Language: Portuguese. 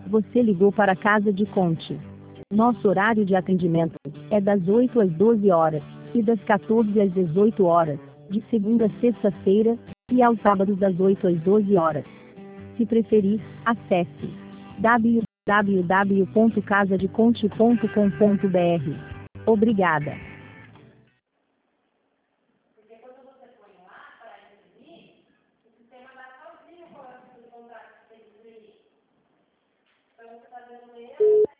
Você ligou para a Casa de Conte. Nosso horário de atendimento é das 8 às 12 horas e das 14 às 18 horas, de segunda a sexta-feira, e aos sábados das 8 às 12 horas. Se preferir, acesse www.casadeconte.com.br. Obrigada. Porque quando você põe lá para imprimir, o sistema dá sozinho qual é o tipo de contrato que tem que imprimir. Então você está dando erro.